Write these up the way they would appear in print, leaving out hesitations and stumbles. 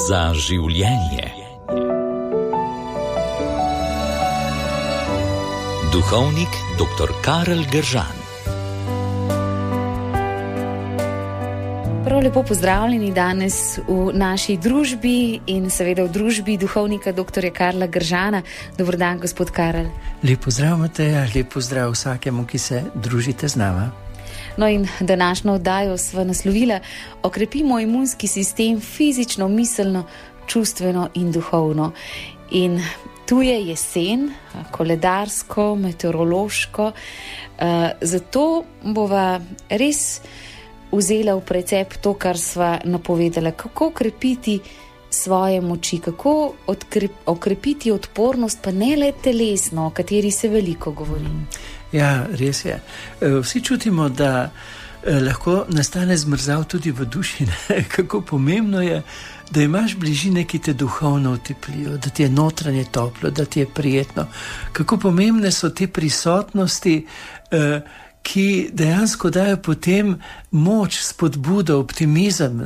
za življenje. Duhovnik dr. Karel Gržan. Prav lepo pozdravljeni danes v naši družbi in seveda v družbi duhovnika dr. Karla Gržana. Dober dan, gospod Karel. Lep pozdrav, Mateja, lep pozdrav vsakemu, ki se družite z nama. No in današnjo oddajo sva naslovila: okrepimo imunski sistem fizično, miselno, čustveno in duhovno. In tu je jesen, koledarsko, meteorološko, zato bova res vzela v precept to, kar sva napovedala, kako okrepiti svoje moči, kako okrepiti odpornost, pa ne le telesno, o kateri se veliko govori. Ja, res je. Vsi čutimo, da lahko nastane zmrzav tudi v duši. Kako pomembno je, da imaš bližine, ki te duhovno uteplijo, da ti je notranje toplo, da ti je prijetno. Kako pomembne so te prisotnosti, ki dejansko dajo potem moč, spodbudo, optimizem.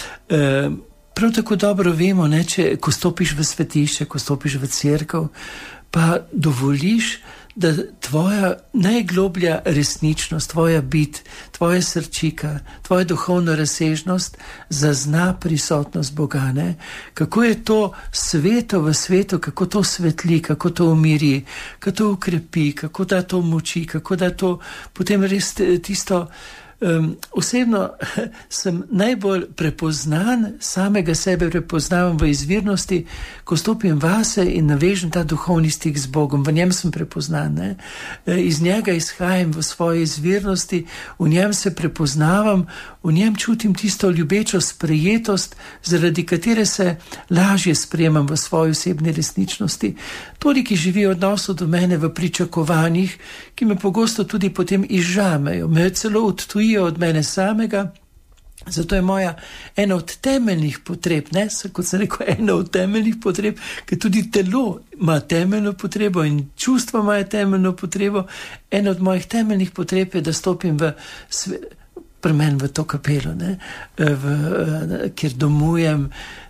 Prav tako dobro vemo, ko stopiš v svetišče, ko stopiš v cerkev, pa dovoliš, da tvoja najgloblja resničnost, tvoja bit, tvoja srčika, tvoja duhovna razsežnost zazna prisotnost Boga. Kako je to sveto v svetu, kako to svetli, kako to umiri, kako to ukrepi, kako da to moči, kako da to potem res tisto. Osebno sem najbolj prepoznan, samega sebe prepoznavam v izvirnosti, ko stopim vase in navežem ta duhovni stik z Bogom. V njem sem prepoznan, iz njega izhajam v svoji izvirnosti, v njem se prepoznavam, v njem čutim tisto ljubečo sprejetost, zaradi katere se lažje sprejemam v svoji osebni resničnosti. Tori, ki živijo v odnosu do mene v pričakovanjih, ki me pogosto tudi potem izžamejo, me celo odtujijo od mene samega. Zato je moja ena od temeljnih potreb, kot sem rekel, ena od temeljnih potreb, ker tudi telo ima temeljno potrebo in čustva imajo temeljno potrebo. Ena od mojih temeljnih potreb je, da stopim pri meni v to kapelo, kjer domujem.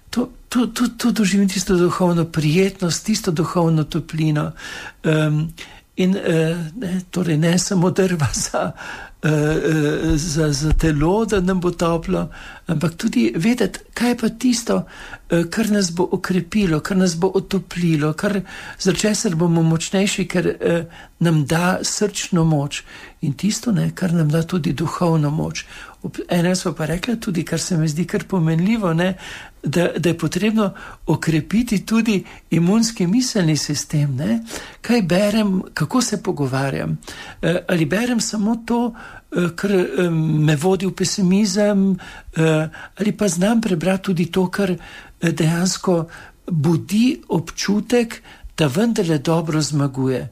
To doživim tisto duhovno prijetnost, tisto duhovno toplino. Torej ne samo drva za telo, da nam bo toplo, ampak tudi vedeti, kaj je pa tisto, kar nas bo okrepilo, kar nas bo otoplilo, za česar bomo močnejši, ker nam da srčno moč in tisto, kar nam da tudi duhovno moč. Ena smo pa rekla tudi, kar se mi zdi kar pomenljivo, da je potrebno okrepiti tudi imunski miselni sistem. Kaj berem, kako se pogovarjam, ali berem samo to, kar me vodi v pesimizem, ali pa znam prebrati tudi to, kar dejansko budi občutek, da vendarle dobro zmaguje.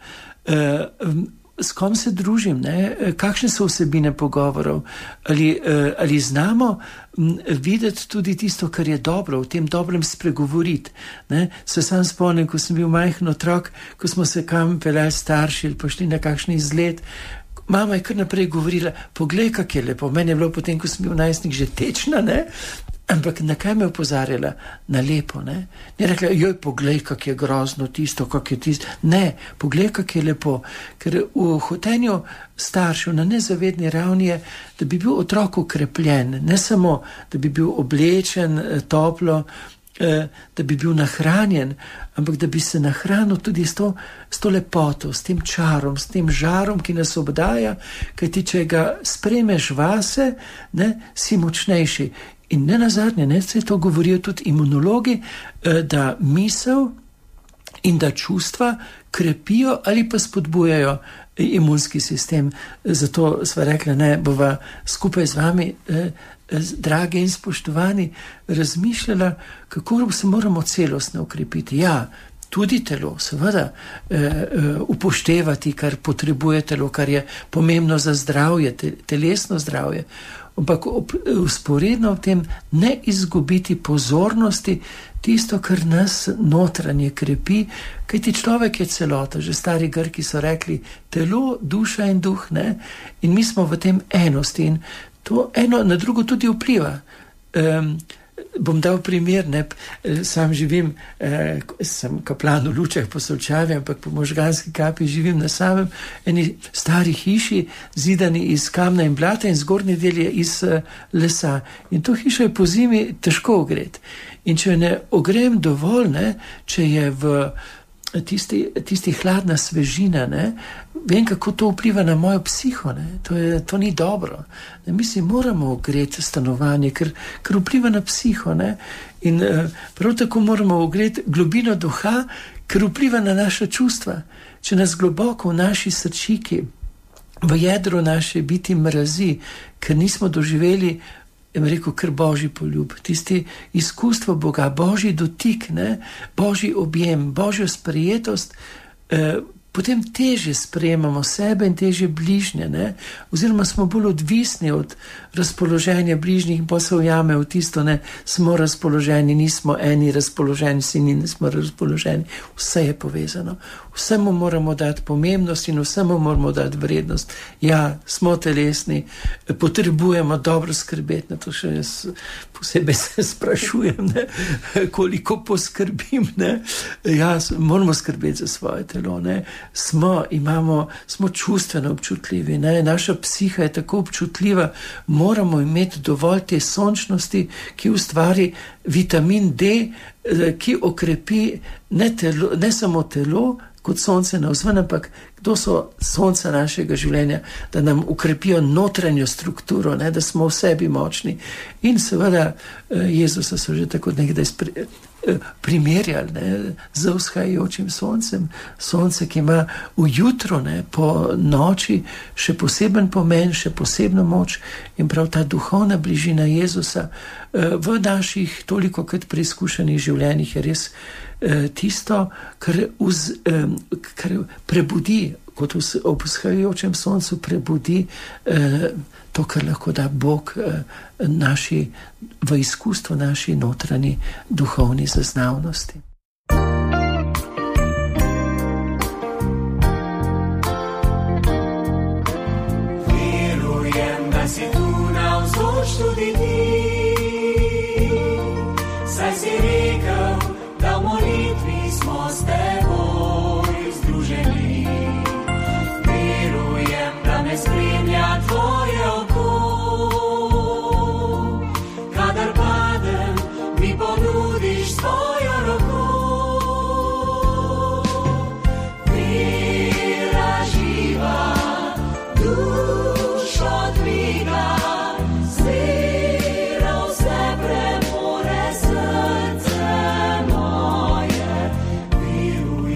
S kom se družim, kakšne so vsebine pogovorov, ali znamo videti tudi tisto, kar je dobro, v tem dobrem spregovoriti. Se sam spomnim, ko sem bil majhen otrok, ko smo se kam peljali starši ali pošli na kakšen izlet, mama je kar naprej govorila: poglej, kak je lepo. Meni je bilo potem, ko sem bil najstnik, že tečna, ampak na kaj me je opozarjala? Na lepo, Ne rekla: joj, poglej, kak je grozno tisto, kak je tisto. Ne, poglej, kak je lepo. Ker v hotenju staršev na nezavedni ravni je, da bi bil otrok ukrepljen, ne samo, da bi bil oblečen toplo, da bi bil nahranjen, ampak da bi se nahranil tudi s to lepoto, s tem čarom, s tem žarom, ki nas obdaja, kajti če ga spremeš vase, si močnejši. In ne nazadnje, se to govorijo tudi imunologi, da misel in da čustva krepijo ali pa spodbujajo imunski sistem. Zato sva rekla, bova skupaj z vami, dragi in spoštovani, razmišljala, kako se moramo celostno ukrepiti. Ja, tudi telo, seveda, upoštevati, kar potrebuje telo, kar je pomembno za zdravje, telesno zdravje. Ampak vzporedno v tem ne izgubiti pozornosti tisto, kar nas notranje krepi, kajti človek je celota. Že stari Grki so rekli telo, duša in duh, ne? In mi smo v tem enosti in to eno na drugo tudi vpliva. bom dal primer, ne, sam živim, sem kaplan v Lučah po Solčavi, ampak po Možganski kapi živim na samem eni stari hiši, zidani iz kamna in blata in zgornji del je iz lesa. In to hišo je po zimi težko ogreti. In če ne ogrem dovolj, ne, če je v tisti hladna svežina, ne, vem, kako to vpliva na mojo psiho, ne. To ni dobro. Ne, mi si moramo ogreti stanovanje, ker vpliva na psiho, ne. In prav tako moramo ogreti globino duha, ker vpliva na naša čustva. Če nas globoko v naši srčiki, v jedru naše biti mrazi, ker nismo doživeli, rekel, ker Božji poljub, tisti izkustvo Boga, Božji dotik, ne, Božji objem, Božjo sprejetost, potem teže sprejemamo sebe in teže bližnje, ne, oziroma smo bolj odvisni od razpoloženja bližnjih in pa se ujame v tisto, ne, smo razpoloženi, nismo eni razpoloženi, si nismo razpoloženi, vse je povezano. Vsemu moramo dati pomembnost in vsemu moramo dati vrednost. Ja, smo telesni, potrebujemo dobro skrbeti, na to še jaz posebej se sprašujem, ne, koliko poskrbim, ne. Ja, moramo skrbeti za svoje telo, ne. Smo čustveno občutljivi, ne. Naša psiha je tako občutljiva, moramo imeti dovolj te sončnosti, ki ustvari vitamin D, ki okrepi ne samo telo, kot sonce navzven, ampak kdo so sonca našega življenja, da nam ukrepijo notranjo strukturo, ne, da smo v sebi močni. In seveda Jezusa so že tako nekdaj primerjali, ne, z vzhajajočim soncem. Sonce, ki ima ujutro, ne, po noči še poseben pomen, še posebno moč in prav ta duhovna bližina Jezusa v naših toliko kot preizkušenih življenjih je res tisto, kar prebudi, kot ob vzhajajočem soncu prebudi to, kar lahko da Bog v izkustvu naši notranji duhovni zaznavnosti. Verujem, da si tu navzoč tudi ti, saj si rekel, da v molitvi smo s teboj združeni. Verujem, da me spremlja tvoje oko, kadar padem, mi ponudiš svojo roko. Vera živa, dušo dviga, zvera vse premore srce moje. Verujem,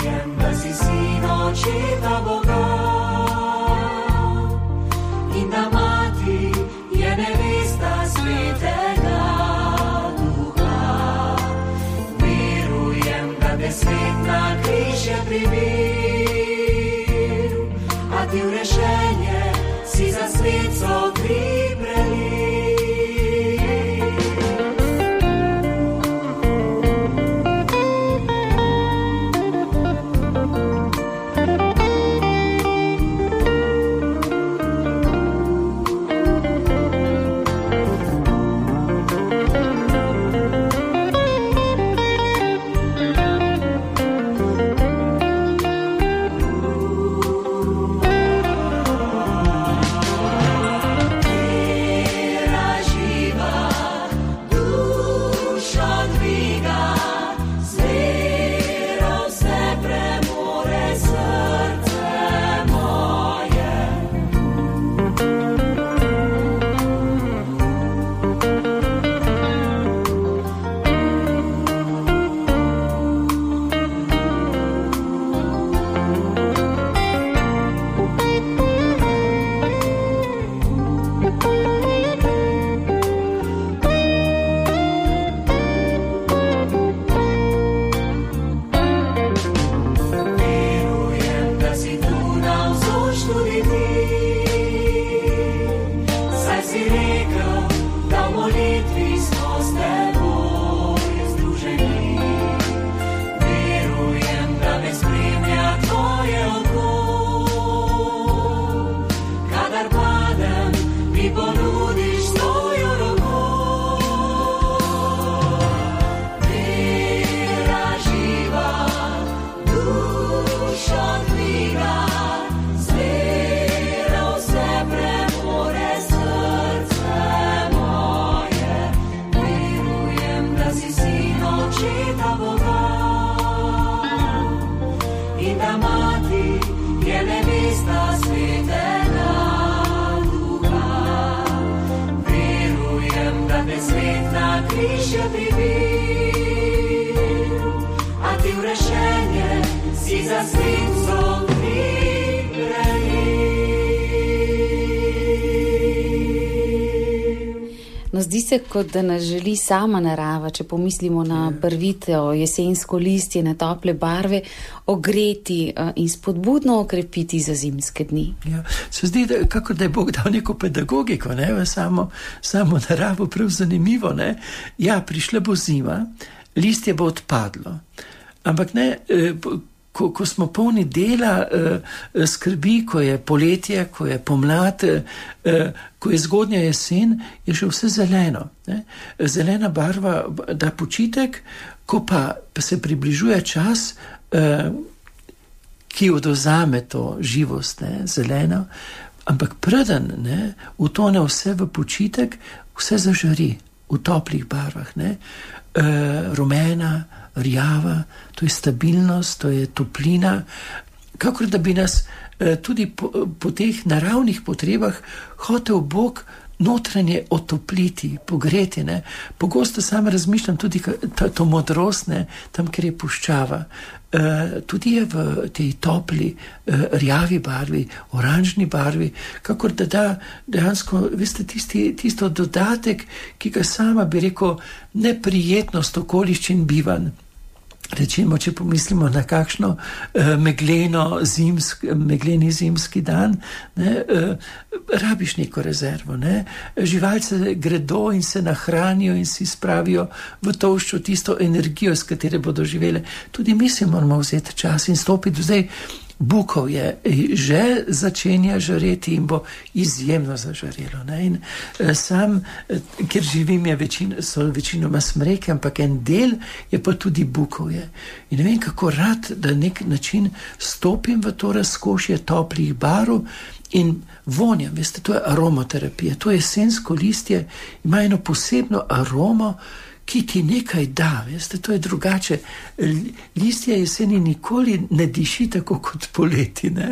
sta Boga in da mati je nevesta svetega duha. Verujem, da te svet na križ je pribil, a ti v rešenje si za svetco No, zdi se, kot da nas želi sama narava, če pomislimo na barvitev, jesensko listje, na tople barve, ogreti in spodbudno okrepiti za zimske dni. Ja, se zdi, kako da je Bog dal neko pedagogiko, ne, v samo naravo, prav zanimivo, ne. Ja, prišla bo zima, listje bo odpadlo, ampak ne, ko smo polni dela, skrbi, ko je poletje, ko je pomlad, ko je zgodnja jesen, je še vse zeleno. Ne? Zelena barva da počitek, ko pa se približuje čas, ki odvzame to živost, ne? Zeleno, ampak preden utone vse v počitek, vse zažari v toplih barvah. Ne? Rumena, rjava, to je stabilnost, to je toplina, kakor da bi nas tudi po teh naravnih potrebah hotel Bog notranje otopliti, pogreti. Ne? Pogosto sam razmišljam tudi to modrost, ne? Tam, kjer je puščava, tudi je v tej topli rjavi barvi, oranžni barvi, kakor da dejansko, veste, tisto dodatek, ki ga sama bi rekel neprijetnost okoliščin bivanj. Recimo, če pomislimo na kakšno megleni zimski dan, rabiš neko rezervo. Živalce gredo in se nahranijo in si spravijo v tolščo tisto energijo, s katere bodo živele. Tudi mi si moramo vzeti čas in stopiti. Zdaj, bukov je že začenja žareti in bo izjemno zažarelo. In sam, kjer živim, so večinoma smreke, ampak en del je pa tudi bukovje. In ne vem, kako rad, da nek način stopim v to razkošje toplih barv in vonjam. Veste, to je aromaterapija. To jesensko listje ima eno posebno aromo, ki ti nekaj da, veste, to je drugače. Listje jeseni nikoli ne diši tako kot poleti, ne.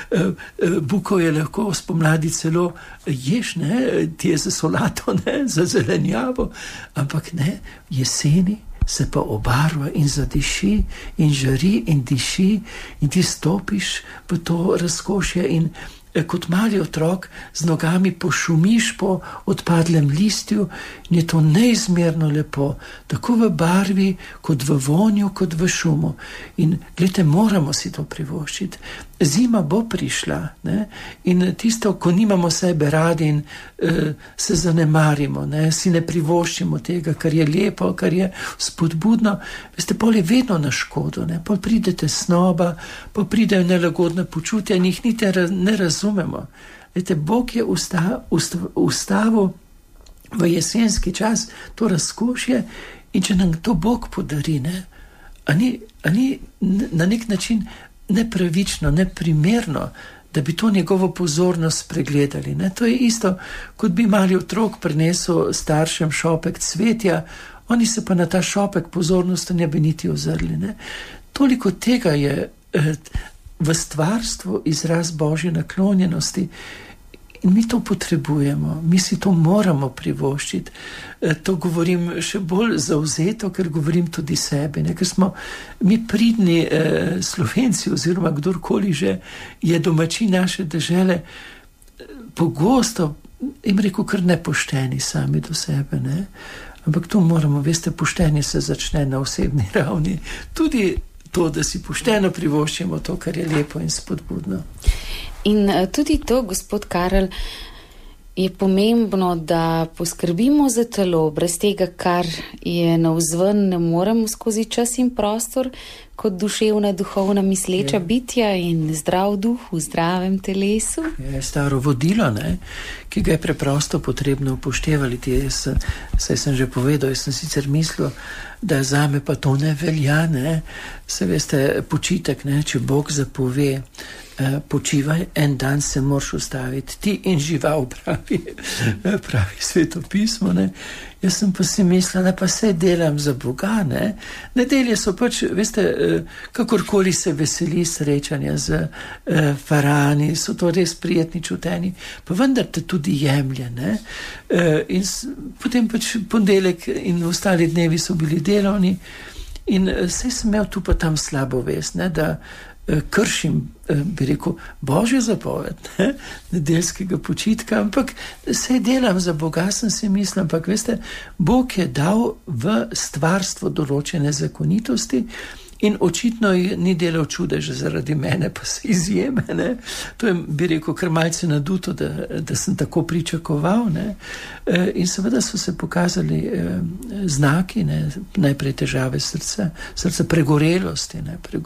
Bukov je lahko spomladi celo ješ, ne, ti je za solato, ne, za zelenjavo, ampak ne, jeseni se pa obarva in zadiši in žari in diši in ti stopiš v to razkošje in kot mali otrok z nogami pošumiš po odpadlem listju in je to neizmerno lepo, tako v barvi, kot v vonju, kot v šumu. In gledajte, moramo si to privoščiti. Zima bo prišla, ne? In tisto, ko nimamo sebe radi in se zanemarimo, ne? Si ne privoščimo tega, kar je lepo, kar je spodbudno, veste, pol je vedno na škodo, ne? Pol pridete snoba, pol pridejo nelagodna počutja in jih niti ne razumemo. Veste, Bog je ustavil v jesenski čas to razkošje in če nam to Bog podari, ne? A ni na nek način nepravično, neprimerno, da bi to njegovo pozornost pregledali. Ne? To je isto, kot bi mali otrok prinesel staršem šopek cvetja, oni se pa na ta šopek pozornosti ne bi niti ozrli. Ne? Toliko tega je v stvarstvu izraz Božje naklonjenosti in mi to potrebujemo, mi si to moramo privoščiti. To govorim še bolj zavzeto, ker govorim tudi sebi, ne? Ker smo mi pridni Slovenci oziroma kdorkoli že je domačin naše dežele, pogosto jim rekel kar nepošteni sami do sebe, ne? Ampak to moramo, veste, poštenje se začne na osebni ravni. Tudi to, da si pošteno privoščimo to, kar je lepo in spodbudno. In tudi to, gospod Karel, je pomembno, da poskrbimo za telo, brez tega, kar je navzven, ne moremo skozi čas in prostor, kot duševna, duhovna, misleča bitja in zdrav duh v zdravem telesu. Je staro vodilo, ne, ki ga je preprosto potrebno upoštevati. Saj sem že povedal, jaz sem sicer mislil, da zame pa to ne velja, ne. Se veste, počitek, ne, če Bog zapove, počivaj, en dan se moraš ustaviti, ti in žival, pravi svetopismo, ne. Jaz sem pa si mislila, pa saj delam za Boga, ne. Nedelje so pač, veste, kakorkoli se veseli srečanja z farani, so to res prijetni čuteni, pa vendar te tudi jemlje, ne. In potem pač ponedeljek in ostali dnevi so bili delovni in saj sem imel tu pa tam slabo vest, ne, da kršim, bi rekel, Božjo zapoved, ne, nedeljskega počitka, ampak saj delam za Boga, sem si mislil, ampak veste, Bog je dal v stvarstvo določene zakonitosti in očitno ni delal čudeže zaradi mene, pa se izjeme, ne. To je, bi rekel, kar malce naduto, da sem tako pričakoval, ne. In seveda so se pokazali znaki, ne, najprej težave srca pregorelosti,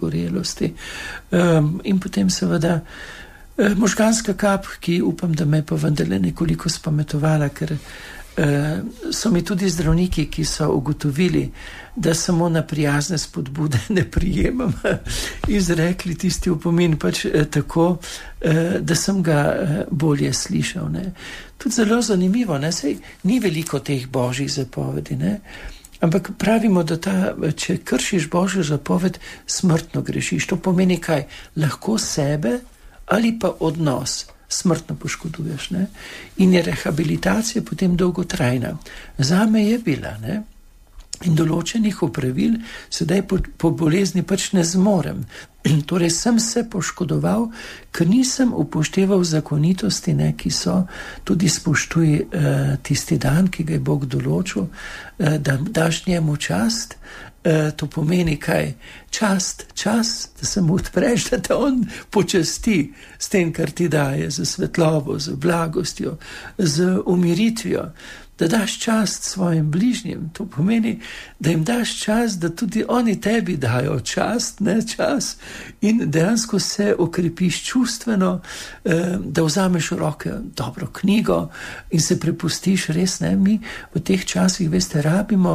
in potem seveda možganska kap, ki upam, da me pa vendarle nekoliko spametovala, ker so mi tudi zdravniki, ki so ugotovili, da samo na prijazne spodbude ne prijemam, izrekli tisti opomin pač tako, da sem ga bolje slišal, ne. Tudi zelo zanimivo, ne, saj ni veliko teh božjih zapovedi, ne, ampak pravimo, da če kršiš Božjo zapoved, smrtno grešiš. To pomeni kaj? Lahko sebe ali pa odnos smrtno poškoduješ, ne? In je rehabilitacija potem dolgotrajna. Zame je bila, ne? In določenih opravil sedaj po bolezni pač ne zmorem. Torej sem se poškodoval, ker nisem upošteval zakonitosti, ne, ki so, tudi spoštuj tisti dan, ki ga je Bog določil, da daš njemu čast. To pomeni kaj? Čast, da se mu odpreš, da te on počasti s tem, kar ti daje, z svetlobo, z blagostjo, z umiritvijo. Da daš čast svojim bližnjim, to pomeni, da jim daš čast, da tudi oni tebi dajo čast, ne čas, in dejansko se okrepiš čustveno, da vzameš v roke dobro knjigo in se prepustiš res, ne, mi v teh časih, veste, rabimo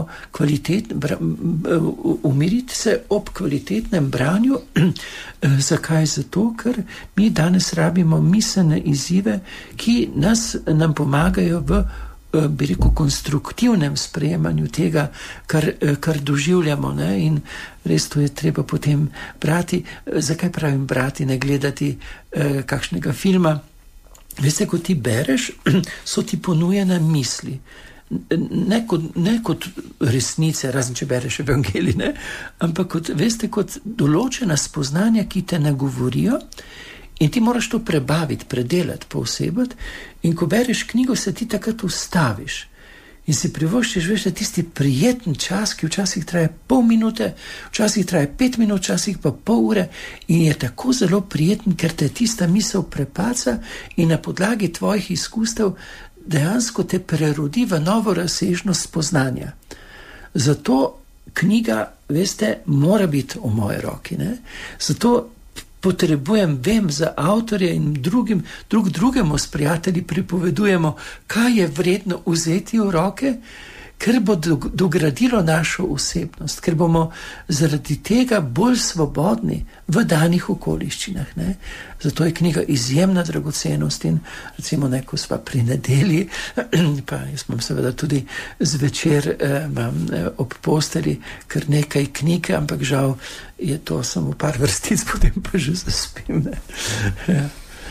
umiriti se ob kvalitetnem branju. Zakaj? Zato, ker mi danes rabimo miselne izzive, ki nam pomagajo v, bi rekel, konstruktivnem sprejemanju tega, kar doživljamo, ne? In res to je treba potem brati. Zakaj pravim brati, ne gledati kakšnega filma? Veste, ko ti bereš, so ti ponujene misli. Ne kot resnice, razen če bereš evangelij, ne? Ampak kot določena spoznanja, ki te nagovorijo. In ti moraš to prebaviti, predelati, poosebiti, in ko bereš knjigo, se ti takrat ustaviš in si privoščiš, veš, tisti prijeten čas, ki včasih traje pol minute, včasih traje 5 minut, včasih pa pol ure, in je tako zelo prijeten, ker te tista misel prepaca in na podlagi tvojih izkustev dejansko te prerodi v novo razsežnost spoznanja. Zato knjiga, veste, mora biti v moji roki, ne? Zato potrebujem, vem za avtorje in drugemu s prijatelji pripovedujemo, kaj je vredno vzeti v roke, ker bo dogradilo našo osebnost, ker bomo zaradi tega bolj svobodni v danih okoliščinah, ne? Zato je knjiga izjemna dragocenost in recimo ko sva pri nedelji, pa jaz imam seveda tudi zvečer ob posteli kar nekaj knjig, ampak žal je to samo par vrstic, potem pa že zaspim, ne? Ja.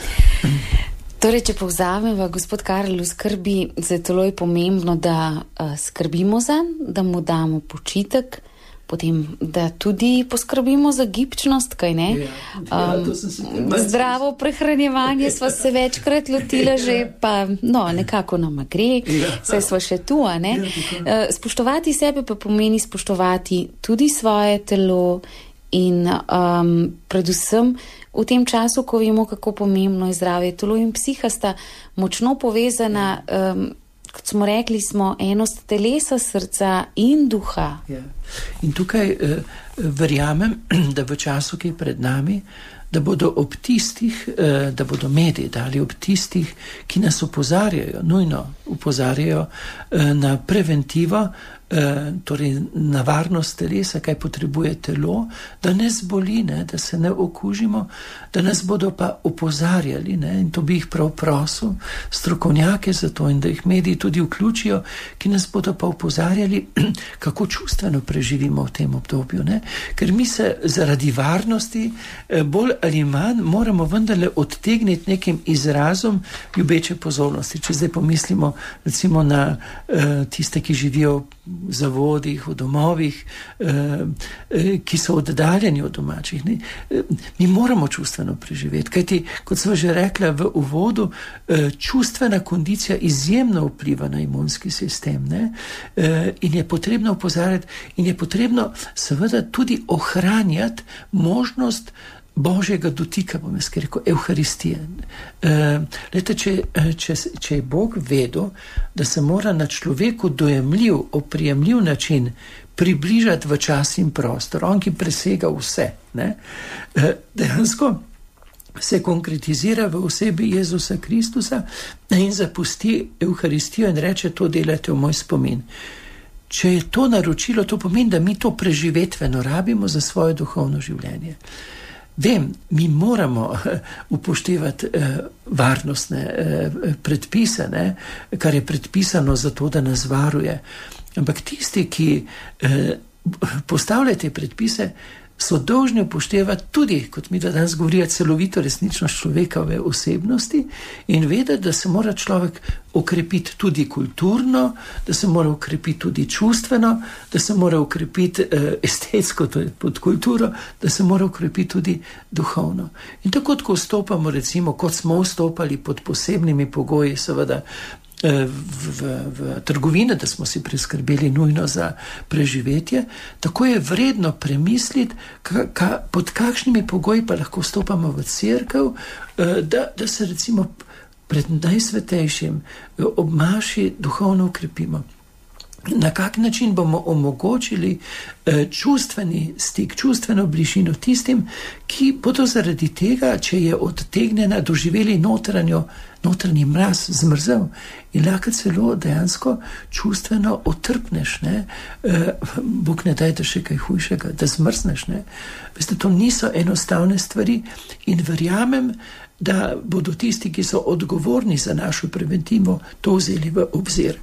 Torej, če povzameva, gospod Karel, v skrbi zelo je pomembno, da skrbimo zanj, da mu damo počitek, potem, da tudi poskrbimo za gibčnost, kaj ne? Zdravo prehranjevanje sva se večkrat lotila že, pa nekako nama gre, saj sva še tu, a ne? Spoštovati sebe pa pomeni spoštovati tudi svoje telo in predvsem v tem času, ko vemo, kako pomembno je zdravje. Telo in psiha sta močno povezana, kot smo rekli, smo enost telesa, srca in duha. Ja. In tukaj verjamem, da v času, ki je pred nami, da bodo ob tistih, da bodo mediji dali ob tistih, ki nas opozarjajo, nujno opozarjajo na preventivo, torej na varnost telesa, kaj potrebuje telo, da ne zboli, ne, da se ne okužimo, da nas bodo pa opozarjali, ne, in to bi jih prav prosil, strokovnjake za to, in da jih mediji tudi vključijo, ki nas bodo pa opozarjali, kako čustveno preživimo v tem obdobju, ne. Ker mi se zaradi varnosti bolj ali manj moramo vendarle odtegniti nekim izrazom ljubeče pozornosti. Če zdaj pomislimo recimo na tiste, ki živijo v zavodih, v domovih, ki so oddaljeni od domačih. Ne? Mi moramo čustveno preživeti, kajti, kot sem že rekla v uvodu, čustvena kondicija izjemno vpliva na imunski sistem, ne? In je potrebno opozarjati in je potrebno seveda tudi ohranjati možnost Božjega dotika, bom jaz rekel, Evharistije. Lejte, če je Bog vedel, da se mora na človeku dojemljiv, oprijemljiv način približati v čas in prostor, on, ki presega vse, ne? Dejansko se konkretizira v osebi Jezusa Kristusa in zapusti Evharistijo in reče, to delajte v moj spomin. Če je to naročilo, to pomeni, da mi to preživetveno rabimo za svoje duhovno življenje. Vem, mi moramo upoštevati varnostne predpise, ne, kar je predpisano za to, da nas varuje. Ampak tisti, ki postavljajo te predpise, so dolžni upoštevati tudi, kot mi da danes govorijo, celovito resničnost človekove osebnosti in vedeti, da se mora človek okrepiti tudi kulturno, da se mora okrepiti tudi čustveno, da se mora okrepiti estetsko, to je pod kulturo, da se mora okrepiti tudi duhovno. In tako, ko vstopamo, recimo, kot smo vstopali pod posebnimi pogoji, seveda, v trgovine, da smo si priskrbeli nujno za preživetje, tako je vredno premisliti, pod kakšnimi pogoji pa lahko vstopamo v cerkev, da se recimo pred najsvetejšim obmaši duhovno ukrepimo. Na kak način bomo omogočili čustveni stik, čustveno bližino tistim, ki bodo zaradi tega, če je odtegnjena, doživeli notranji mraz, zmrzel in lahko celo dejansko čustveno otrpneš, ne? Bog ne daj, da še kaj hujšega, da zmrzneš, ne? Veste, to niso enostavne stvari in verjamem, da bodo tisti, ki so odgovorni za našo preventivo, to vzeli v obzir.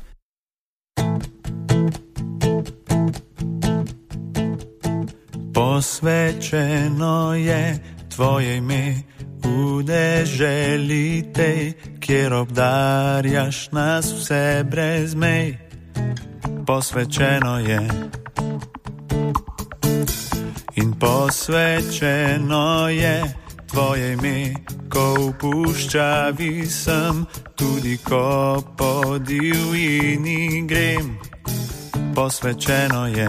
Posvečeno je tvoje ime v deželi tej, kjer obdarjaš nas vse brez mej. Posvečeno je in posvečeno je tvoje ime, ko v puščavi sem, tudi ko po divjini grem. Posvečeno je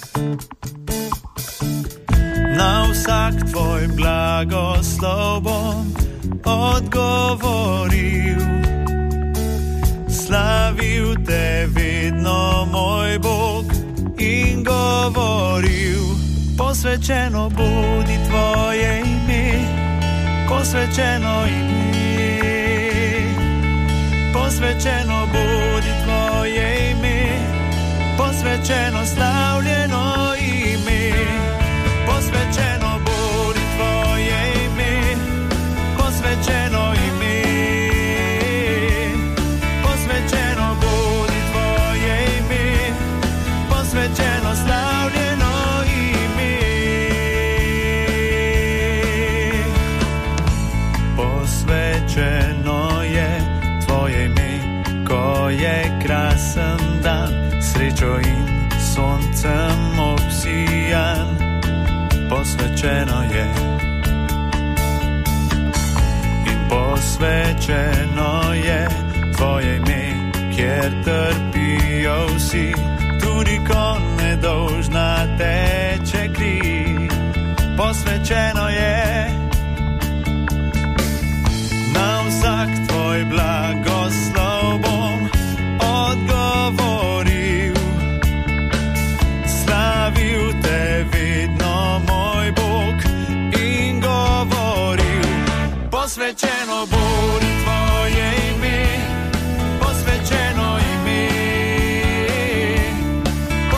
na vsak tvoj blagoslov bom odgovoril. Slavil te vedno, moj Bog, in govoril. Posvečeno bodi tvoje ime, posvečeno ime. Posvečeno bodi tvoje ime, posvečeno slavljeno ime. Posvečeno bodi tvoje ime, posvečeno ime. Posvečeno bodi tvoje ime, posvečeno slavljeno ime. Posvečeno je tvoje ime, ko je krasen dan, srečo in soncem obsijan. Posvečeno je in posvečeno je tvoje ime, kjer trpijo vsi, tudi ko nedolžna teče kri. Posvečeno je na vsak tvoj blagoslov bom odgovoril. Slavil te vedno, moj Bog, in govoril. Posvečeno bodi tvoje ime, posvečeno ime.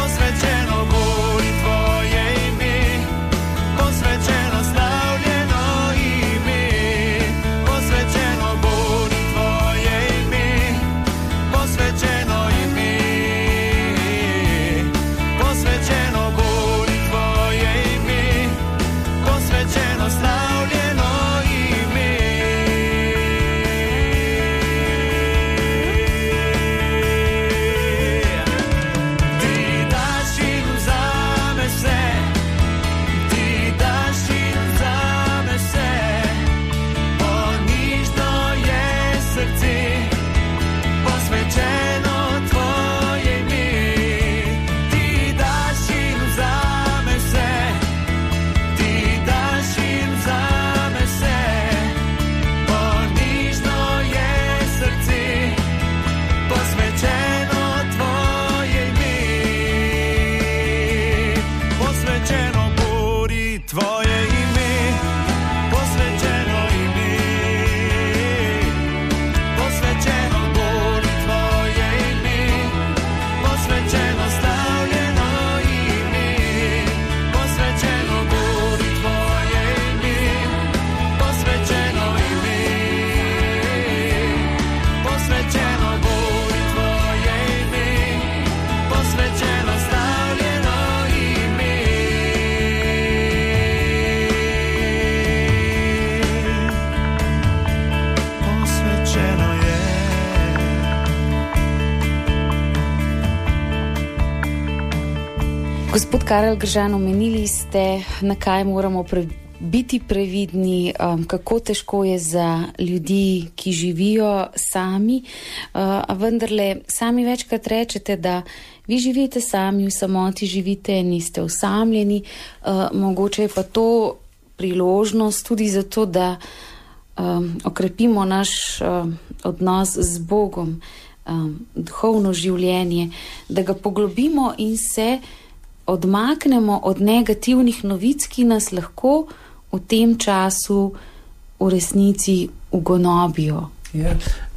Karel Gržan, omenili ste, na kaj moramo biti previdni, kako težko je za ljudi, ki živijo sami, a vendarle sami večkrat rečete, da vi živite sami, v samoti živite, niste osamljeni, mogoče je pa to priložnost tudi zato, da okrepimo naš odnos z Bogom, duhovno življenje, da ga poglobimo in se odmaknemo od negativnih novic, ki nas lahko v tem času v resnici ugonobijo. Ja,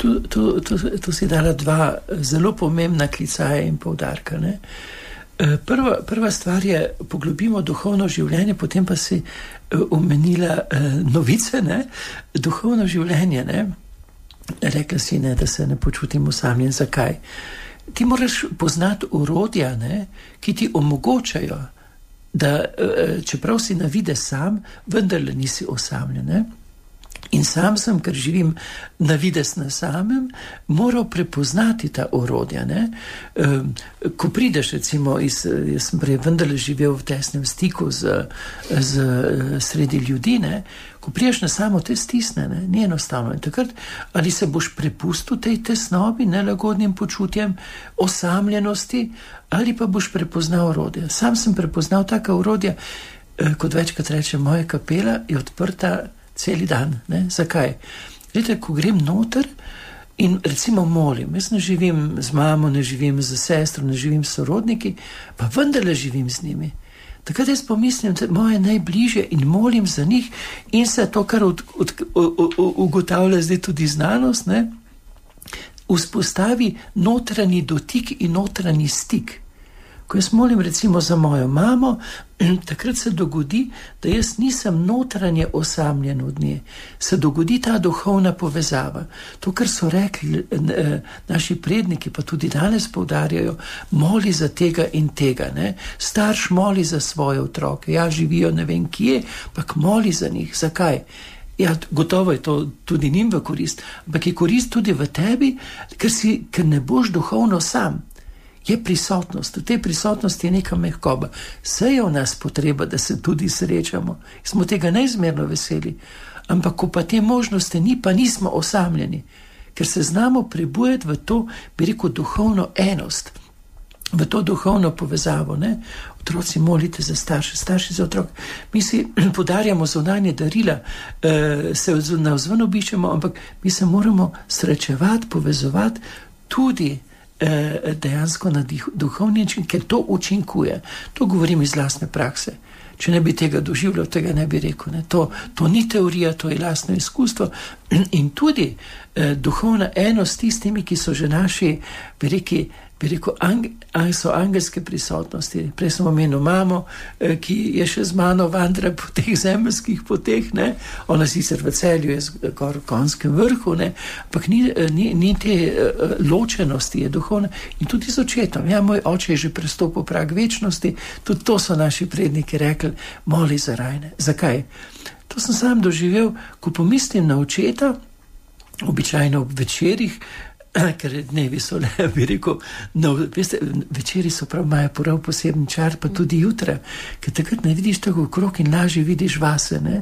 tu si dala dva zelo pomembna klicaja in poudarka. Ne? Prva stvar je, poglobimo duhovno življenje, potem pa si omenila novice, ne? Duhovno življenje, ne? Rekla si, ne, da se ne počutim osamljen. Zakaj? Ti moraš poznati orodja, ne, ki ti omogočajo, da čeprav si na vide sam, vendarle nisi osamljen. Ne? In sam sem, ker živim na vides na samem, moral prepoznati ta orodja. Ne? Ko prideš, recimo, jaz sem prej vendarle živel v tesnem stiku z sredi ljudi, ne? Ko priješ na samo, te stisne, ne? Ni enostavno. In takrat, ali se boš prepustil tej tesnobi, nelagodnim počutjem, osamljenosti, ali pa boš prepoznal orodja. Sam sem prepoznal taka orodja, kot večkrat reče, moja kapela je odprta celi dan. Ne? Zakaj? Glede, ko grem noter in recimo molim, jaz ne živim z mamo, ne živim z sestro, ne živim s sorodniki, pa vendarle živim z njimi. Takrat jaz pomislim, da moje najbližje in molim za njih in se to, kar ugotavlja zdaj tudi znanost, ne, vzpostavi notranji dotik in notranji stik. Ko jaz molim recimo za mojo mamo, takrat se dogodi, da jaz nisem notranje osamljen od nje. Se dogodi ta duhovna povezava. To, kar so rekli naši predniki, pa tudi danes poudarjajo, moli za tega in tega. Ne? Starš moli za svoje otroke. Ja, živijo ne vem kje, pak moli za njih. Zakaj? Ja, gotovo je to tudi njim v korist, ampak je korist tudi v tebi, ker ne boš duhovno sam. Je prisotnost, v tej prisotnosti je neka mehkoba. Vse je v nas potreba, da se tudi srečamo. Smo tega neizmerno veseli. Ampak ko pa te možnosti ni, pa nismo osamljeni. Ker se znamo prebujati v to, bi rekel, duhovno enost. V to duhovno povezavo. Ne? Otroci molite za starše, starši za otrok. Mi si podarjamo zunanje darila, se navzven obiščemo, ampak mi se moramo srečevati, povezovati tudi dejansko na duhovni način, ker to učinkuje. To govorim iz lastne prakse. Če ne bi tega doživljal, tega ne bi rekel. Ne. To ni teorija, to je lastno izkustvo. In tudi duhovna enost s tistimi, ki so že naši, bi rekel, so angelske prisotnosti. Prej sem omenil mamo, ki je še z mano vandra po teh zemeljskih poteh, ne. Ona sicer v Celju je gor v Konjskem vrhu, ne. Ampak ni te ločenosti, je duhovna. In tudi z očetom. Ja, moj oče je že prestopil prag večnosti, tudi to so naši predniki rekli, moli za rajne. Zakaj? To sem sam doživel, ko pomislim na očeta, običajno ob večerih, ker dnevi so le, bi rekel, no, veste, večeri so prav, imajo prav poseben čar, pa tudi jutra, ker takrat ne vidiš tako okrog in lažje vidiš vase, ne.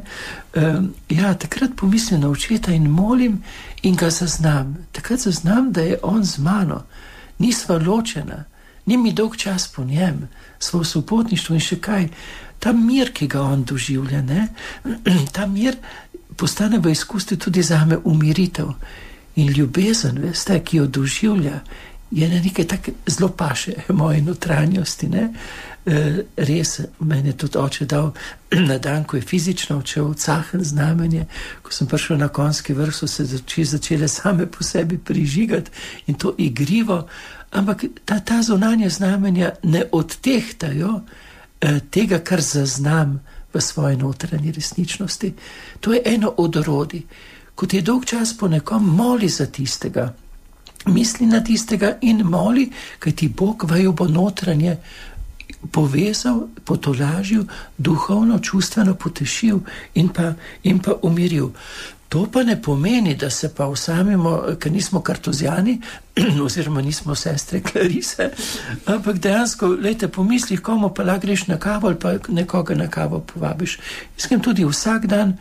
Ja, takrat pomislim na očeta in molim in ga zaznam. Takrat zaznam, da je on z mano, nisva ločena, ni mi dolg čas po njem, smo v sopotništvu in še kaj. Ta mir, ki ga on doživlja, ne, ta mir postane v izkustvu tudi zame umiritev. In ljubezen, veste, ki jo doživlja, je na nekaj tako zelo paše moje notranjosti. Ne? Res, meni je tudi oče dal na dan, ko je fizično odšel cahen znamenje, ko sem prišel na Konjski vrh, so se začele same po sebi prižigati in to igrivo, ampak ta zunanja znamenja ne odtehtajo tega, kar zaznam v svoji notranji resničnosti. To je eno od orodij. Ko ti je dolg čas po nekom, moli za tistega, misli na tistega in moli, kaj ti Bog vaju bo notranje povezal, potolažil, duhovno, čustveno potešil in pa umiril. To pa ne pomeni, da se pa usamimo, ker nismo kartuzijani, oziroma nismo sestre Klarise, ampak dejansko, lejte, pomisli, komu pa lahko greš na kavo ali pa nekoga na kavo povabiš. Jaz grem tudi vsak dan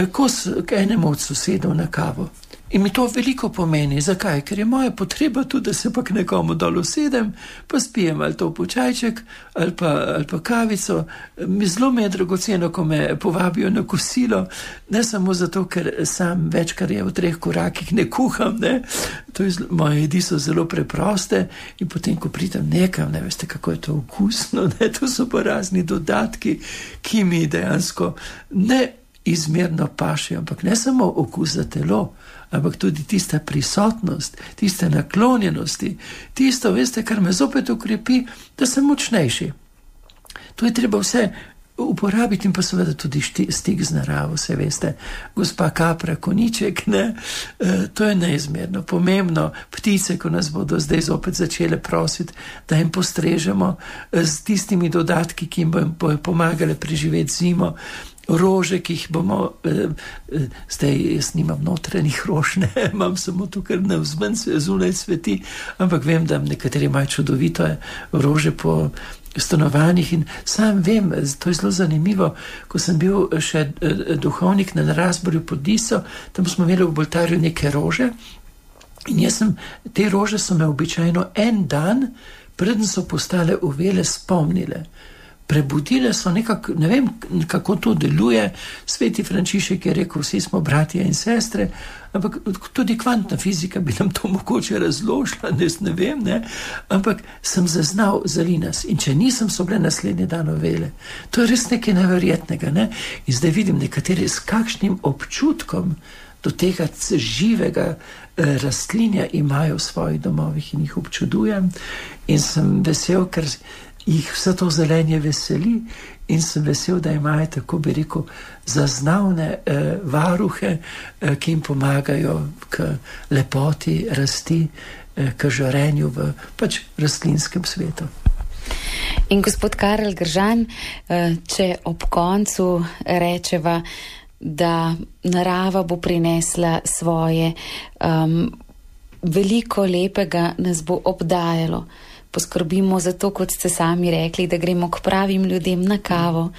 k enemu od sosedov na kavo. In mi to veliko pomeni. Zakaj? Ker je moja potreba tudi, da se pa k nekomu dol usedem, pa spijem ali to počajček, ali pa kavico. Zelo mi je dragoceno, ko me povabijo na kosilo, ne samo zato, ker sam večkrat je v 3 korakih ne kuham, ne. Moje jedi so zelo preproste in potem, ko pridem nekam, ne veste, kako je to okusno, ne, to so pa razni dodatki, ki mi dejansko ne izmerno pašejo, ampak ne samo okus za telo, ampak tudi tista prisotnost, tiste naklonjenosti, tisto, veste, kar me zopet ukrepi, da sem močnejši. To je treba vse uporabiti in pa seveda tudi stik z naravo, se veste, gospa kapra, koniček, ne, to je neizmerno pomembno. Ptice, ko nas bodo zdaj zopet začele prositi, da jim postrežemo z tistimi dodatki, ki jim bojo pomagale preživeti zimo, rože, ki jih bomo, zdaj jaz nimam notranjih rož, ne, imam samo to, kar navzven zunaj cveti, ampak vem, da nekateri imajo čudovito rože po stanovanjih in sam vem, to je zelo zanimivo, ko sem bil še duhovnik na Razborju pod Diso, tam smo imeli v oltarju neke rože in te rože so me običajno en dan, preden so postale uvele, spomnile. Prebudile so nekako, ne vem, kako to deluje. Sveti Frančišek je rekel, vsi smo bratje in sestre, ampak tudi kvantna fizika bi nam to mogoče razložila, ne vem, ne, ampak sem zaznal zalinas in če nisem, so bile naslednje dan uvele. To je res nekaj neverjetnega, ne, in zdaj vidim nekateri s kakšnim občutkom do tega živega rastlinja imajo v svojih domovih in jih občudujem in sem vesel, ker jih vse to zelenje veseli in sem vesel, da imajo, tako bi rekel, zaznavne varuhe, ki jim pomagajo k lepoti rasti, k žarenju v pač rastlinskem svetu. In gospod Karel Gržan, če ob koncu rečeva, da narava bo prinesla svoje, veliko lepega nas bo obdajalo, poskrbimo za to, kot ste sami rekli, da gremo k pravim ljudem na kavo,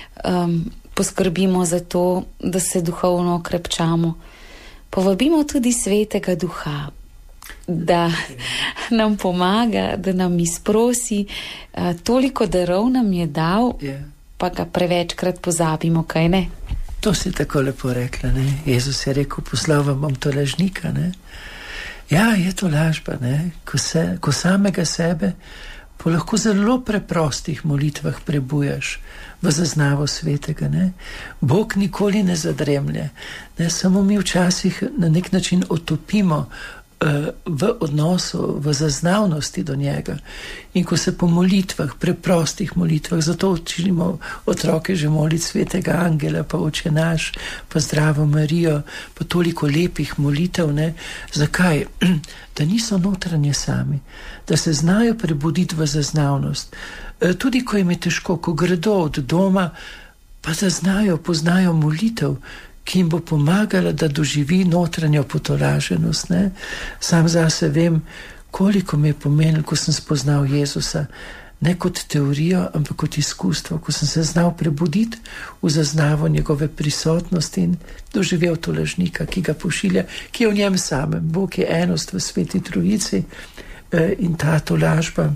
poskrbimo za to, da se duhovno okrepčamo. Povabimo tudi Svetega Duha, da nam pomaga, da nam izprosi, toliko darov nam je dal, pa ga prevečkrat pozabimo, kaj ne? To si tako lepo rekla, ne? Jezus je rekel, poslal vam bom to lažnika, ne? Ja, je to lažba, ne? Ko samega sebe po lahko zelo preprostih molitvah prebujaš v zaznavo svetega, ne? Bog nikoli ne zadremlje, ne? Samo mi včasih na nek način otopimo v odnosu, v zaznavnosti do njega. In ko se po molitvah, preprostih molitvah, zato učimo otroke že moliti Svetega Angela, pa Oče naš, pa Zdravo Marijo, pa toliko lepih molitev, ne? Zakaj? Da niso notranje sami, da se znajo prebuditi v zaznavnost. Tudi ko jim je težko, ko gredo od doma, pa da poznajo molitev, ki jim bo pomagala, da doživi notranjo potolaženost, ne? Sam zase vem, koliko mi je pomenilo, ko sem spoznal Jezusa, ne kot teorijo, ampak kot izkustvo, ko sem se znal prebuditi v zaznavo njegove prisotnosti in doživel to lažnika, ki ga pošilja, ki je v njem samem. Bog je enost v Sveti Trojici in ta tolažba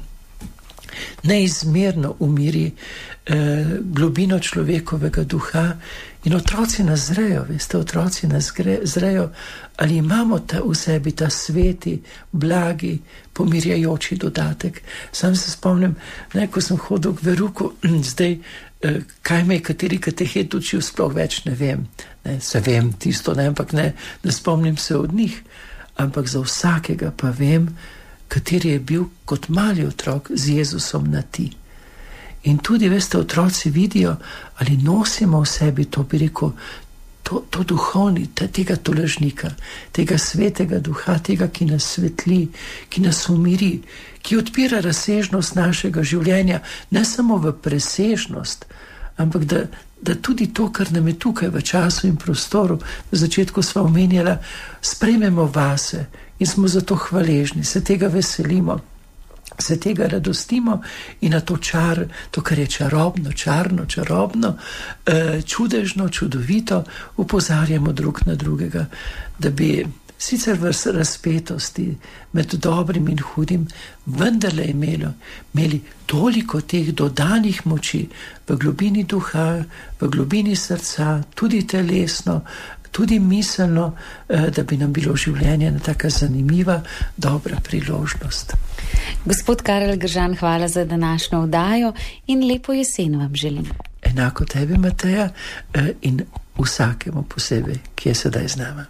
neizmerno umiri globino človekovega duha in otroci nas zrejo, veste, otroci nas zrejo, ali imamo v sebi ta sveti, blagi, pomirjajoči dodatek. Sam se spomnim, ne, ko sem hodil k veruku, zdaj, kaj me je kateri katehet učil, sploh več ne vem. Ne, se vem tisto, ne, ampak ne spomnim se od njih, ampak za vsakega pa vem, kateri je bil kot mali otrok z Jezusom na ti. In tudi, veste, otroci vidijo, ali nosimo v sebi to, bi rekel, to duhovni, tega tolažnika, tega svetega duha, tega, ki nas svetli, ki nas umiri, ki odpira razsežnost našega življenja, ne samo v presežnost, ampak da tudi to, kar nam je tukaj v času in prostoru, v začetku sva omenjala, sprejmemo vase in smo za to hvaležni, se tega veselimo, se tega radostimo in na to čar, to, kar je čarobno, čarobno, čudežno, čudovito, upozarjamo drug na drugega, da bi sicer v razpetosti med dobrim in hudim vendarle imeli toliko teh dodanih moči v globini duha, v globini srca, tudi telesno, tudi miselno, da bi nam bilo življenje ena taka zanimiva, dobra priložnost. Gospod Karel Gržan, hvala za današnjo oddajo in lepo jesen vam želim. Enako tebi, Mateja, in vsakemu posebej, ki je sedaj z nama.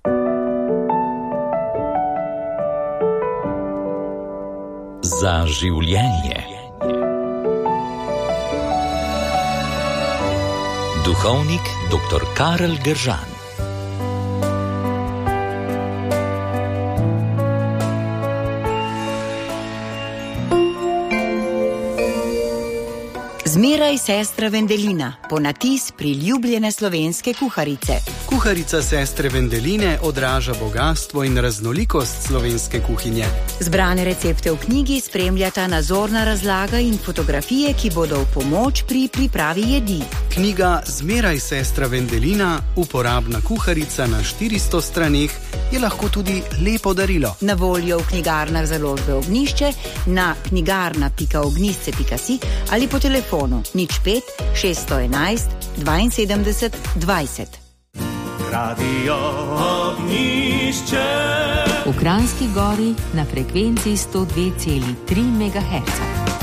Za življenje. Duhovnik dr. Karel Gržan. Zmeraj sestra Vendelina, ponatis priljubljene slovenske kuharice. Kuharica sestre Vendeline odraža bogastvo in raznolikost slovenske kuhinje. Zbrane recepte v knjigi spremljata nazorna razlaga in fotografije, ki bodo v pomoč pri pripravi jedi. Knjiga Zmeraj sestra Vendelina, uporabna kuharica na 400 straneh, je lahko tudi lepo darilo. Na voljo v knjigarnah založbe Ognjišče, na knjigarna.ognjišče.si ali po telefonu 05 611 72 20. Radio Ognjišče. V Kranjski Gori na frekvenci 102,3 MHz.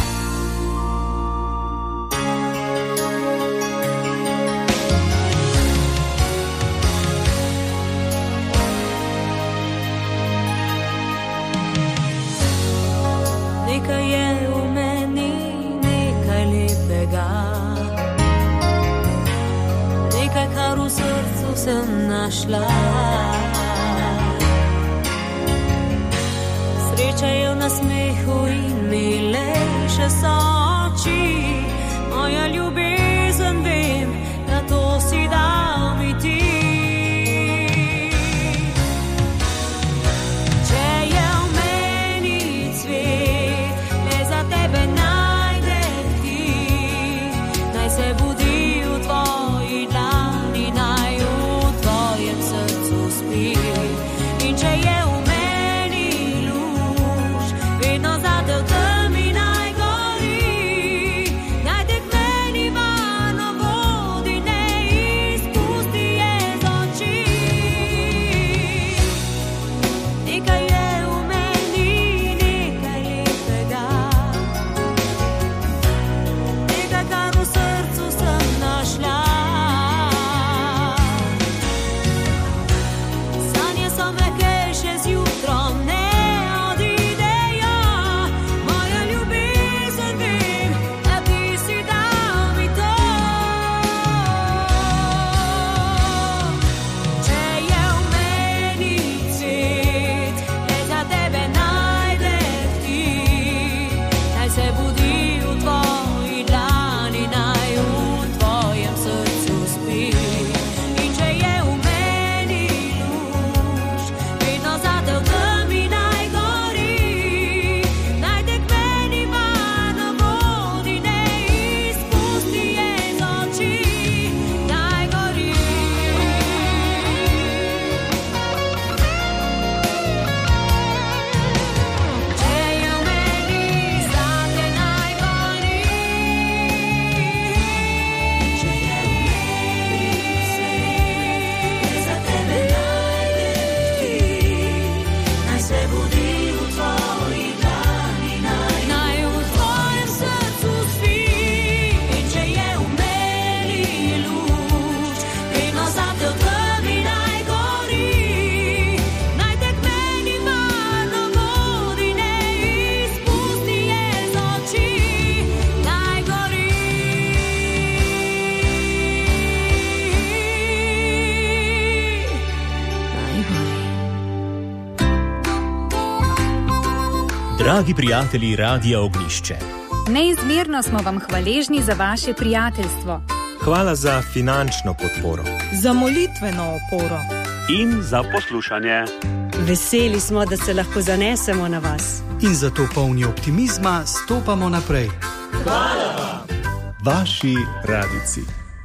Nekaj je v meni, nekaj lepega, nekaj, kar v srcu sem našla. Sreča je v nasmehu in milejše so oči. Moja ljubezen, vem, da to si dal mi ti. Dragi prijatelji Radia Ognjišče, neizmerno smo vam hvaležni za vaše prijateljstvo. Hvala za finančno podporo. Za molitveno oporo. In za poslušanje. Veseli smo, da se lahko zanesemo na vas. In zato polni optimizma stopamo naprej. Hvala vam. Vaši radijci.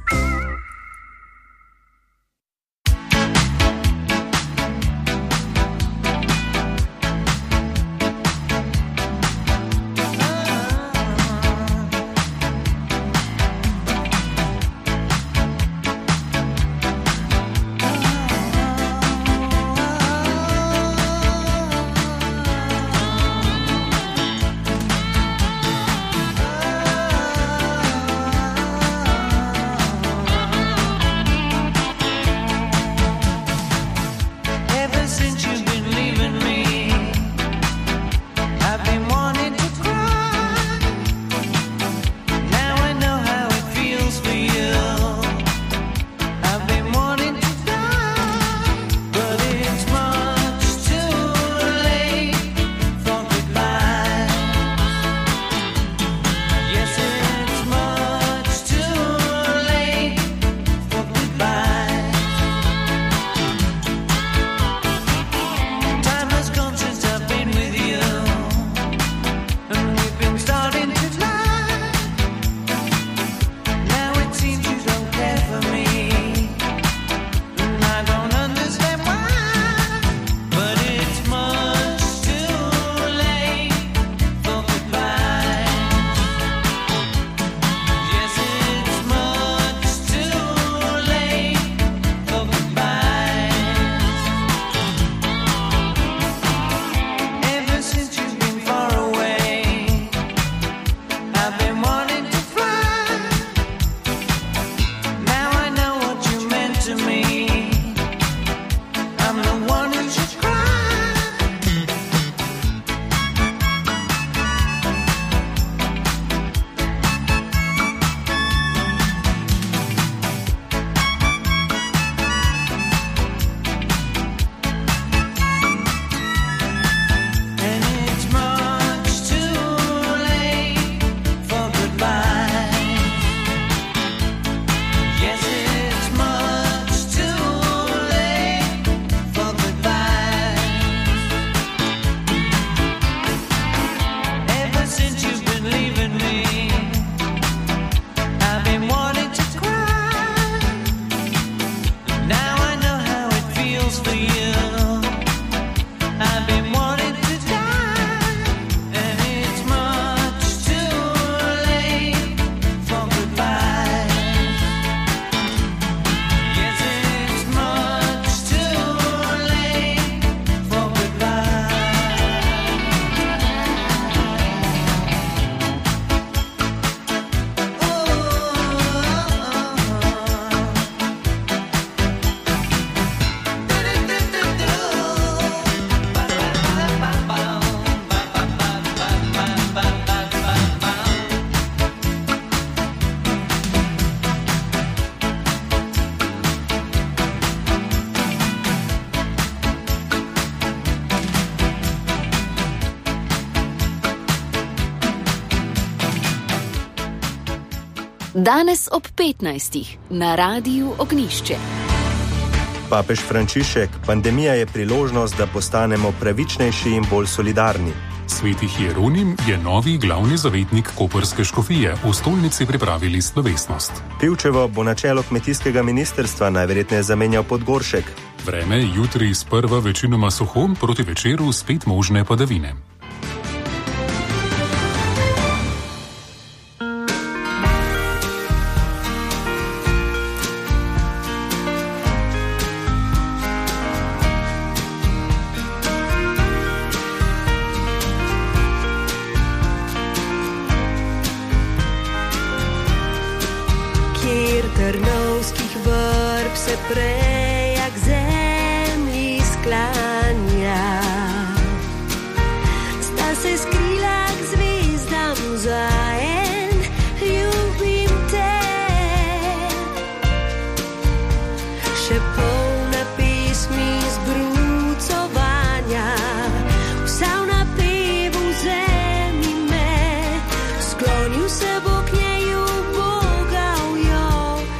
Danes ob 15. na Radiu Ognjišče. Papež Frančišek: pandemija je priložnost, da postanemo pravičnejši in bolj solidarni. Sveti Hieronim je novi glavni zavetnik koprske škofije. V stolnici pripravili slovesnost. Pivčevo bo na čelo kmetijskega ministrstva najverjetneje zamenjal Podgoršek. Vreme jutri sprva večinoma suho, proti večeru spet možne padavine. Trnovskih vrb se preja k zemlji sklanja, sta se skrila k zvezdam za en, ljubim te. Še polna pesmi zbrucovanja, vsa v napevu vzemi me, sklonil se bo k njej.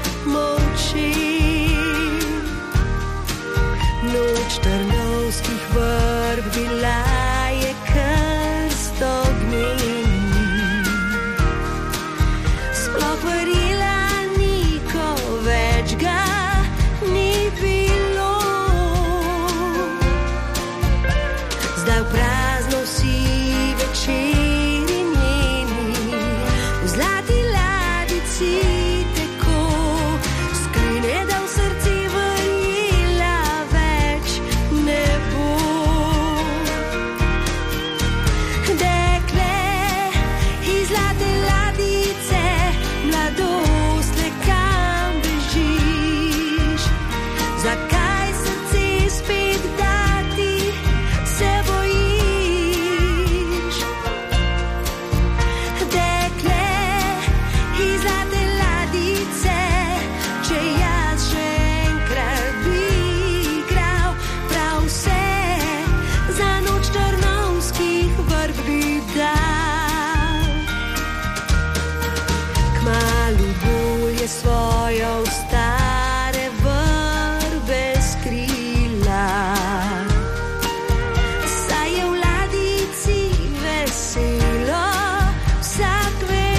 prav stare vrbe skrila. Saj je v ladici veselo vsak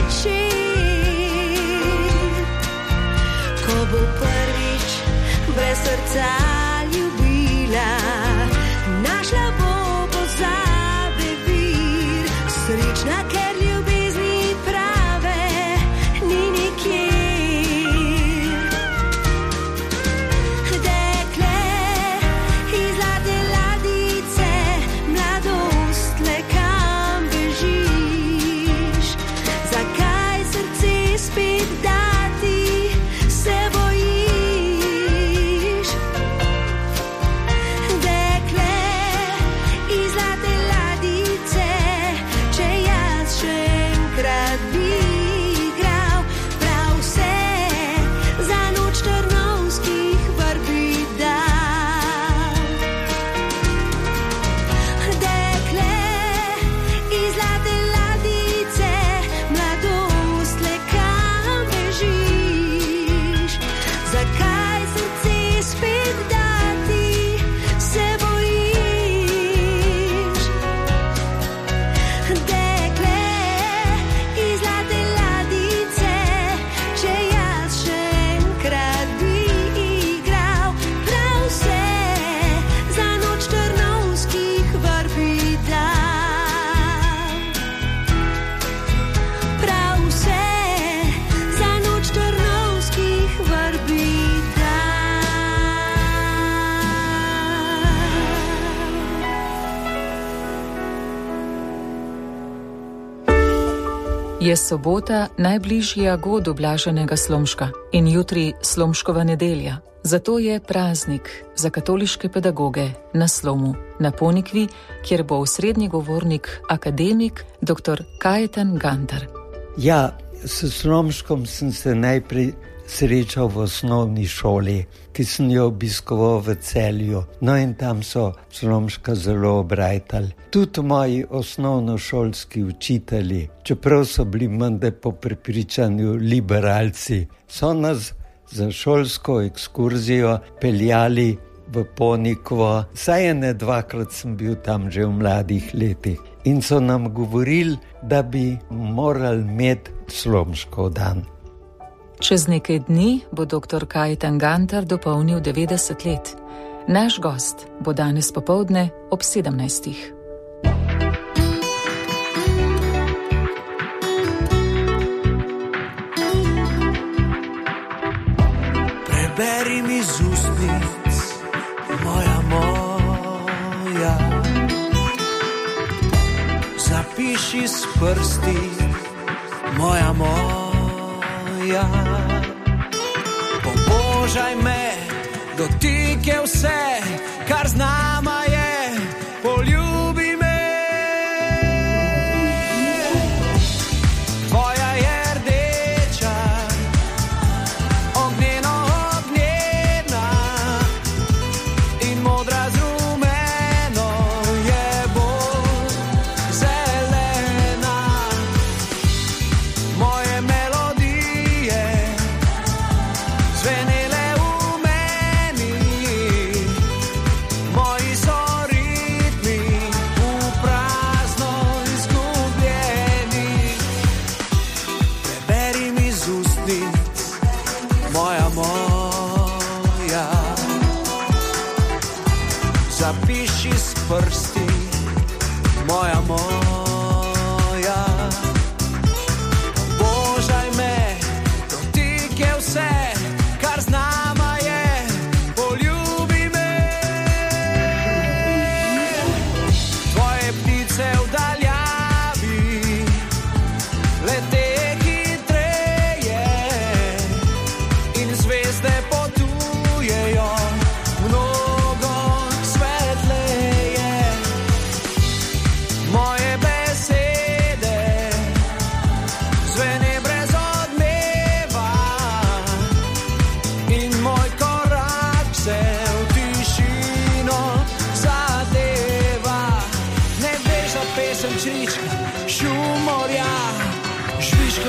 večer, ko bo prvič brez srca ljubila, našla bo pozabe vir, srečna, ker ljubezni prave ni nikjer. Dekle iz zlate ladice, mladost, le kam bežiš? Zakaj srce spet dati se bojiš? Dekle iz zlate ladice, če jaz še enkrat bi igral prav vse, za noč trnovskih vrb bi dal. Dekle iz zlate ladice, mladost, le kam bežiš? Zakaj srce spet dati se bojiš? Dekle iz zlate ladice, če jaz še enkrat bi igral prav vse, za noč trnovskih vrb bi dal. Prav vse, za noč trnovskih vrb bi Je sobota najbližja godu blaženega Slomška in jutri Slomškova nedelja. Zato je praznik za katoliške pedagoge na Slomu, na Ponikvi, kjer bo osrednji govornik akademik dr. Kajetan Gantar. Ja, s Slomškom sem se najprej srečal v osnovni šoli, ki sem jo obiskoval v Celju. No in tam so Slomška zelo obrajtali. Tudi moji osnovnošolski učitelji, čeprav so bili menda po prepričanju liberalci, so nas za šolsko ekskurzijo peljali v Ponikvo. Saj ene dvakrat sem bil tam že v mladih letih. In so nam govorili, da bi morali imeti Slomškov dan. Čez nekaj dni bo dr. Kajetan Gantar dopolnil 90 let. Naš gost bo danes popoldne ob 17. Preberi mi z ustnic, moja, zapiši s prsti, moja, pobožaj me, dotik je vse, kar z nama je, poljubi me. Tvoja je rdeča, ognjena in modra z rumeno je bolj zelena. Moje melodije zvenele v meni, moji so ritmi v prazno izgubljeni. Preberi mi z ustnic, moja, zapiši s prsti, moja, pobožaj me, dotik je vse, kar z nama je, poljubi me. Tvoje ptice v daljavi lete hitreje in zvezde potujejo mnogo svetleje. Moje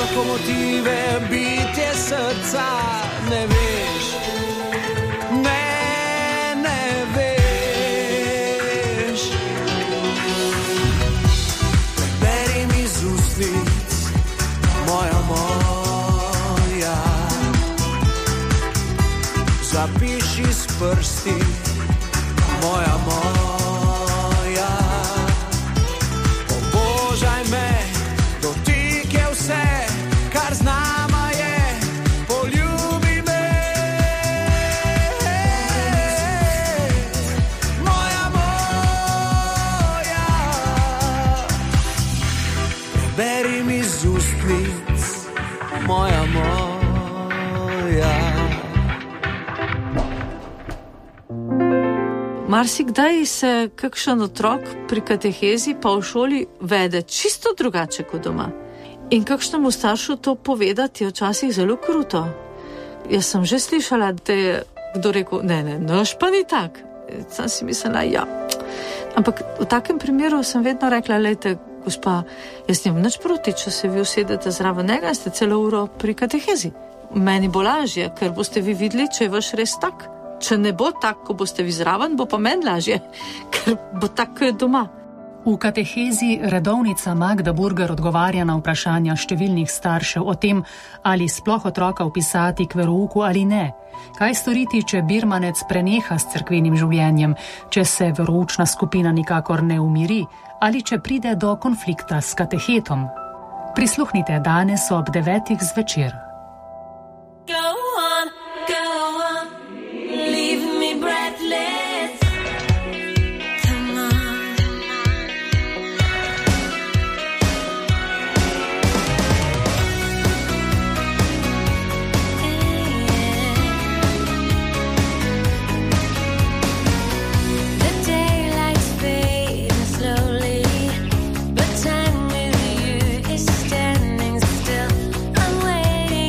lokomotive, bitje srca, ne veš, ne veš. Beri mi z ustnic, moja, zapiši s prsti, moja, obožaj me, dotik je vse, kar z nama je, poljubi me. Moja, beri mi z ustnic, moja. Marsikdaj se kakšen otrok pri katehezi pa v šoli vede čisto drugače kot doma. In kakšnemu staršu to povedati je včasih zelo kruto. Jaz sem že slišala, da je kdo rekel, ne, naš pa ni tak. Sam si mislila, ja. Ampak v takem primeru sem vedno rekla, lejte, gospa, jaz nimam nič proti, če se vi usedete zraven njega, ste celo uro pri katehezi. Meni bo lažje, ker boste vi videli, če je vaš res tak. Če ne bo tak, ko boste vi zraven, bo pa meni lažje, ker bo tak, ko je doma. V katehezi redovnica Magda Burger odgovarja na vprašanja številnih staršev o tem, ali sploh otroka vpisati k verouku ali ne. Kaj storiti, če birmanec preneha s cerkvenim življenjem, če se veroučna skupina nikakor ne umiri, ali če pride do konflikta s katehetom. Prisluhnite danes ob 9. zvečer. Waiting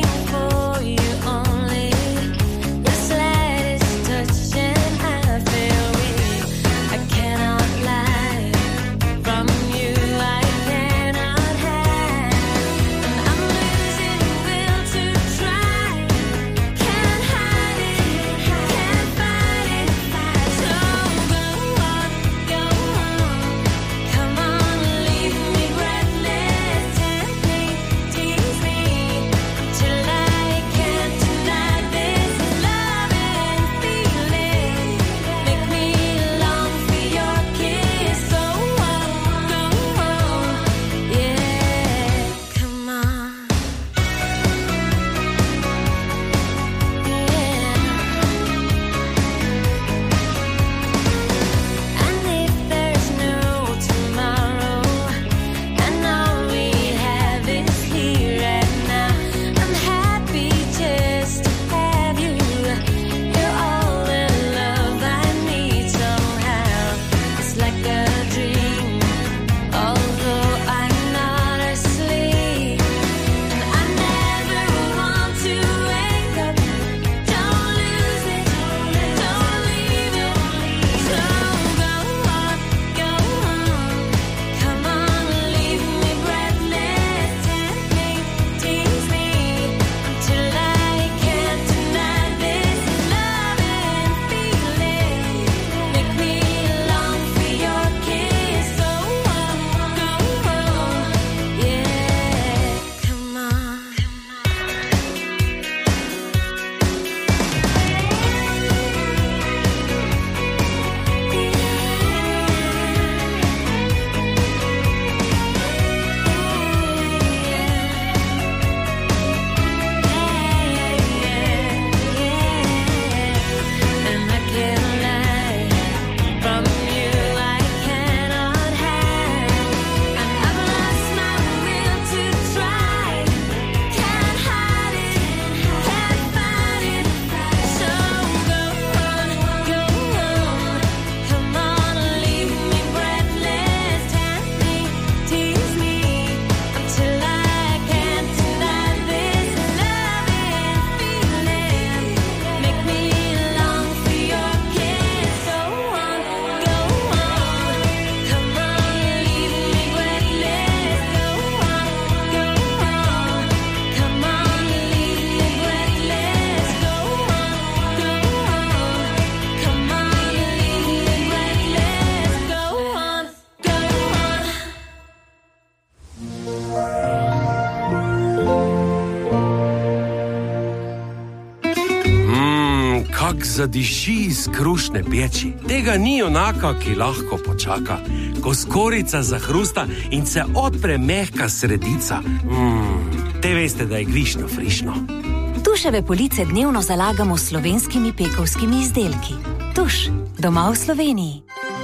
Kak zadiši iz krušne peči. Tega ni onaka, ki lahko počaka. Ko skorica zahrusta in se odpre mehka sredica. Te veste, da je gvišno frišno. Tuševe police dnevno zalagamo s slovenskimi pekovskimi izdelki. Tuš, doma v Sloveniji.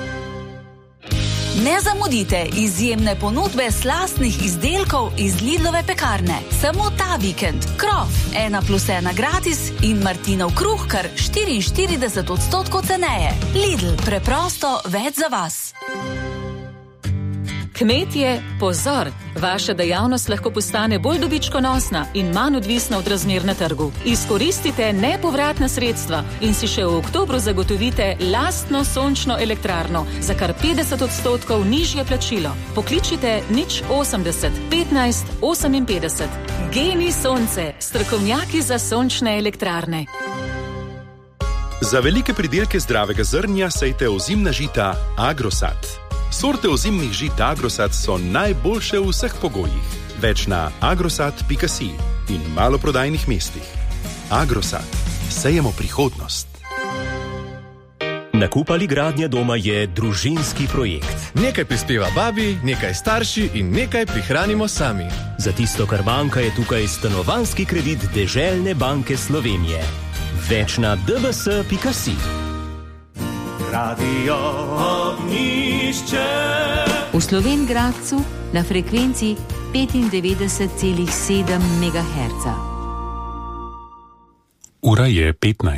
Ne zamudite izjemne ponudbe slastnih izdelkov iz Lidlove pekarne. Samo ta vikend. Krof 1+1 gratis in Martinov kruh kar 44% ceneje. Lidl, preprosto več za vas. Kmetje, pozor! Vaša dejavnost lahko postane bolj dobičkonosna in manj odvisna od razmer na trgu. Izkoristite nepovratna sredstva in si še v oktobru zagotovite lastno sončno elektrarno za kar 50% nižje plačilo. Pokličite 080 15 58. Geni Sonce, strokovnjaki za sončne elektrarne. Za velike pridelke zdravega zrnja sejte ozimna žita Agrosat. Sorte ozimnih žit Agrosat so najboljše v vseh pogojih. Več na agrosat.si in maloprodajnih mestih. Agrosat. Sejemo prihodnost. Nakup ali gradnja doma je družinski projekt. Nekaj prispeva babi, nekaj starši in nekaj prihranimo sami. Za tisto, kar manjka, je tukaj stanovanjski kredit Deželne banke Slovenije. Več na dbs.si. Radio Ognišče. V Slovenj Gradcu na frekvenci 95,7 MHz. Ura je 15.